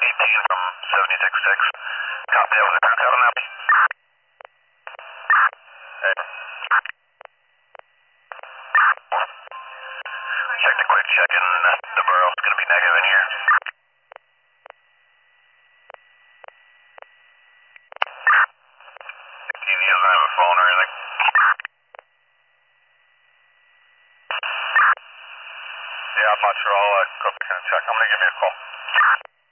18 from 76-6. Copy that with the ground out on Abbey. Check the quick check in. The burrow's going to be negative in here. He doesn't have a phone or anything. Yeah, I'm not sure. I'll go back and check. I'm going to give you a call.